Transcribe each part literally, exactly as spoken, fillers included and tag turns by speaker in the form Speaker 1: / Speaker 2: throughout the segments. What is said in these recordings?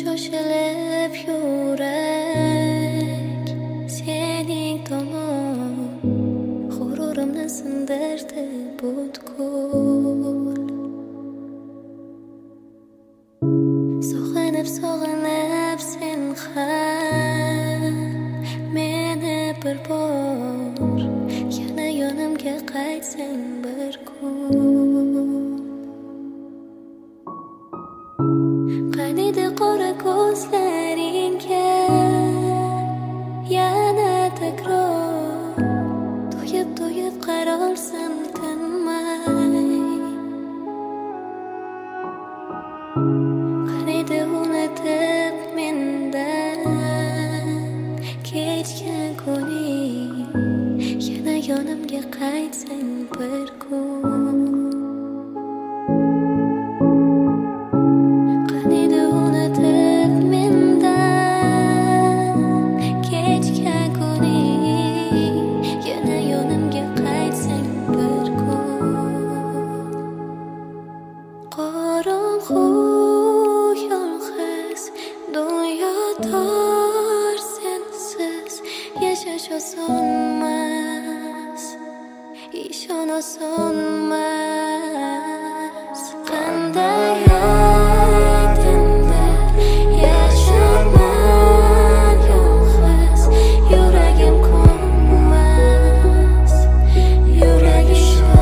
Speaker 1: shoshilib yurak sening tomon g'ururimni sindirdi butkul. Sog'inib sog'inib sen ham meni bir bor yana yonimga qaytsang bir kun. Qaniydi qora ko'zlaringga yana takror to'yib to'yib qarorsan tinmay. Qaniydi unutib mendan kechgan kuning yana yonimga qaytsang bir kun. Qorong'u yolg'iz dunyo tor sensiz yashash osonmas, ishon osonmas. Qanday aytganda yasharman yolg'iz, yuragim ko'nmas, yuragim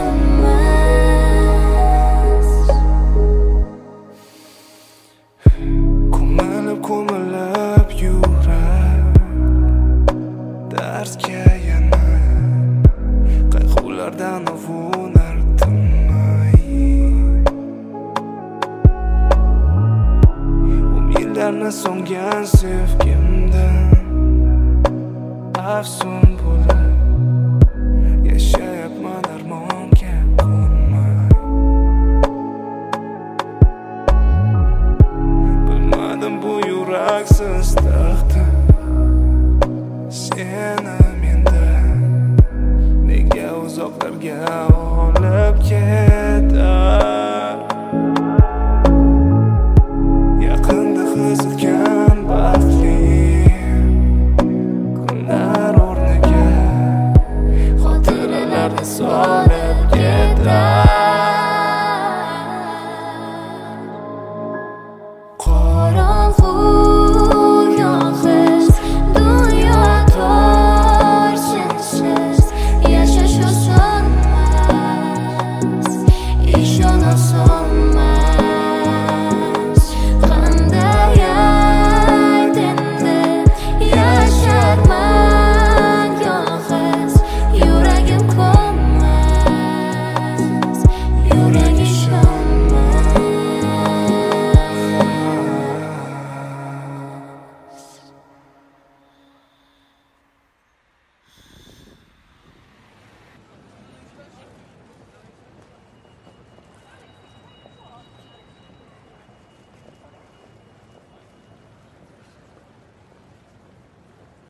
Speaker 2: ko'milib yurar dardga yana qayg'ulardan avunar tinmay. Umidlarni so'ngan sevgimdan afsun bo'lib yashayapman armonga ko'nmay. Bilmadim bu yuraksiz taqdir seni mendan nega uzoqlarga olib ketar. Yaqinda qiziqgan baxtli kunlar o'rniga xotiralarni solib